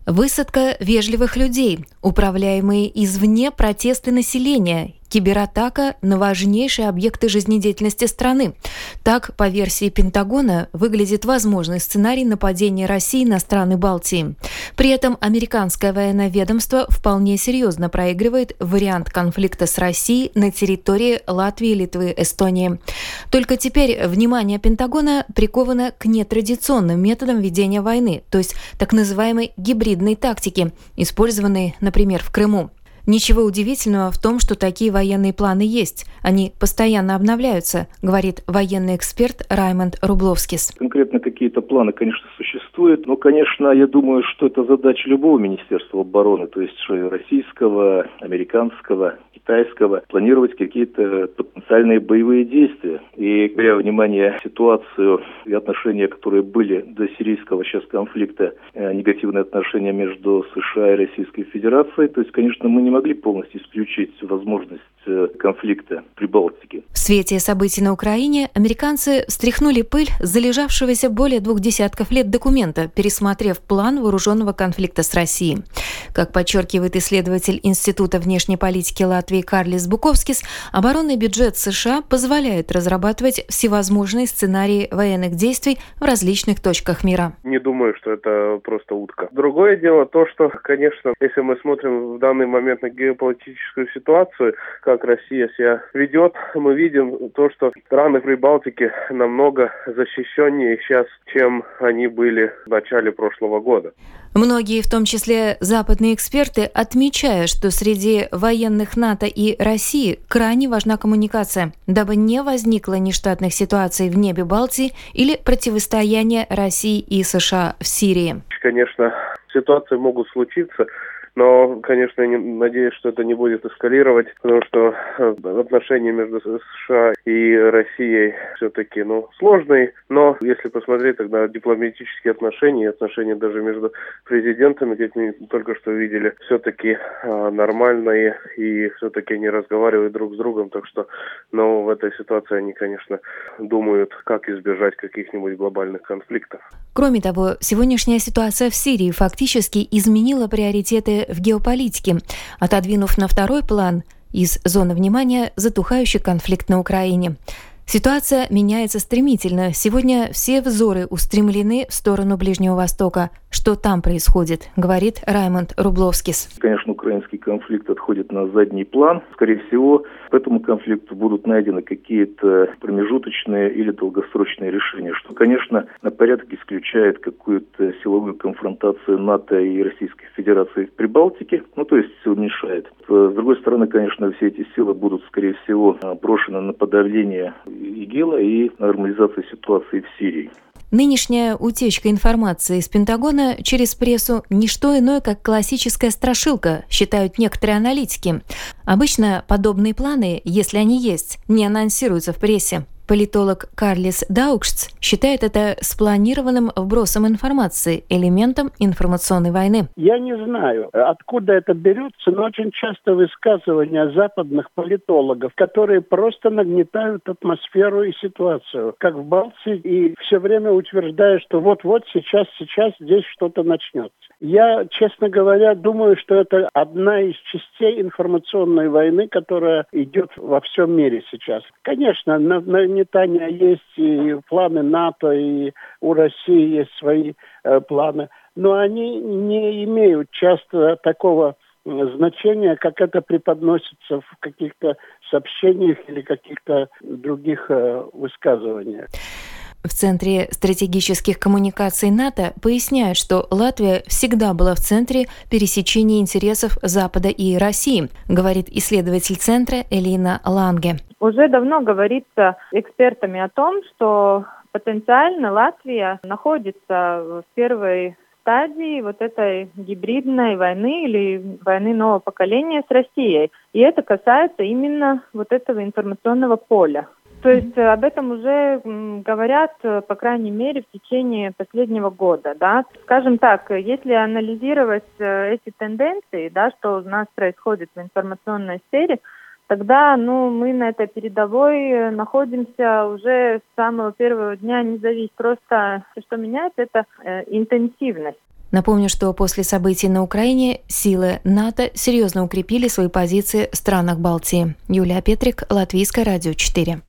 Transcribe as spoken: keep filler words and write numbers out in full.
Высадка вежливых людей, управляемые извне протесты населения, кибератака на важнейшие объекты жизнедеятельности страны. Так, по версии Пентагона, выглядит возможный сценарий нападения России на страны Балтии. При этом американское военное ведомство вполне серьезно проигрывает вариант конфликта с Россией на территории Латвии, Литвы, Эстонии. Только теперь внимание Пентагона приковано к нетрадиционным методам ведения войны, то есть так называемой гибридной тактики, использованной, например, в Крыму. Ничего удивительного в том, что такие военные планы есть. Они постоянно обновляются, говорит военный эксперт Раймонд Рубловскис. Конкретно какие-то планы, конечно, существуют, но, конечно, я думаю, что это задача любого Министерства обороны, то есть российского, американского, китайского, планировать какие-то потенциальные боевые действия. И, беря во внимание ситуацию и отношения, которые были до сирийского сейчас конфликта, негативные отношения между США и Российской Федерацией, то есть, конечно, мы не могли полностью исключить возможность конфликта при Балтике. В свете событий на Украине американцы стряхнули пыль с залежавшегося более двух десятков лет документа, пересмотрев план вооруженного конфликта с Россией. Как подчеркивает исследователь Института внешней политики Латвии Карлис Буковскис, оборонный бюджет США позволяет разрабатывать всевозможные сценарии военных действий в различных точках мира. Не думаю, что это просто утка. Другое дело то, что, конечно, если мы смотрим в данный момент на геополитическую ситуацию, как Россия себя ведет, мы видим то, что страны Прибалтики намного защищеннее сейчас, чем они были в начале прошлого года. Многие, в том числе западные эксперты, отмечают, что среди военных НАТО и России крайне важна коммуникация, дабы не возникло нештатных ситуаций в небе Балтии или противостояния России и США в Сирии. Конечно, ситуации могут случиться, но, конечно, я не, надеюсь, что это не будет эскалировать, потому что отношения между США и Россией все-таки ну, сложные. Но если посмотреть тогда дипломатические отношения, отношения даже между президентами, как мы только что видели, все-таки а, нормальные и все-таки они разговаривают друг с другом. Так что ну, в этой ситуации они, конечно, думают, как избежать каких-нибудь глобальных конфликтов. Кроме того, сегодняшняя ситуация в Сирии фактически изменила приоритеты в геополитике, отодвинув на второй план из зоны внимания затухающий конфликт на Украине. Ситуация меняется стремительно. Сегодня все взоры устремлены в сторону Ближнего Востока. Что там происходит, говорит Раймонд Рубловскис. Конечно, украинский конфликт отходит на задний план. Скорее всего, по этому конфликту будут найдены какие-то промежуточные или долгосрочные решения, что, конечно, на порядок исключает какую-то силовую конфронтацию НАТО и Российской Федерации в Прибалтике, ну, то есть уменьшает. С другой стороны, конечно, все эти силы будут, скорее всего, брошены на подавление ИГИЛа и нормализацию ситуации в Сирии. Нынешняя утечка информации из Пентагона через прессу – не что иное, как классическая страшилка, считают некоторые аналитики. Обычно подобные планы, если они есть, не анонсируются в прессе. Политолог Карлис Даукшц считает это спланированным вбросом информации, элементом информационной войны. Я не знаю, откуда это берется, но очень часто высказывания западных политологов, которые просто нагнетают атмосферу и ситуацию, как в Балтии, и все время утверждают, что вот-вот, сейчас, сейчас здесь что-то начнется. Я, честно говоря, думаю, что это одна из частей информационной войны, которая идет во всем мире сейчас. Конечно, на, на нагнетания есть и планы НАТО, и у России есть свои э, планы, но они не имеют часто такого значения, как это преподносится в каких-то сообщениях или каких-то других э, высказываниях. В Центре стратегических коммуникаций НАТО поясняют, что Латвия всегда была в центре пересечения интересов Запада и России, говорит исследователь Центра Элина Ланге. Уже давно говорится экспертами о том, что потенциально Латвия находится в первой стадии вот этой гибридной войны или войны нового поколения с Россией. И это касается именно вот этого информационного поля. То есть об этом уже говорят, по крайней мере, в течение последнего года. Да. Скажем так, если анализировать эти тенденции, да, что у нас происходит в информационной сфере, тогда ну, мы на этой передовой находимся уже с самого первого дня, не зависит. Просто что меняется, это э, интенсивность. Напомню, что после событий на Украине силы НАТО серьезно укрепили свои позиции в странах Балтии. Юлия Петрик, Латвийское радио четыре.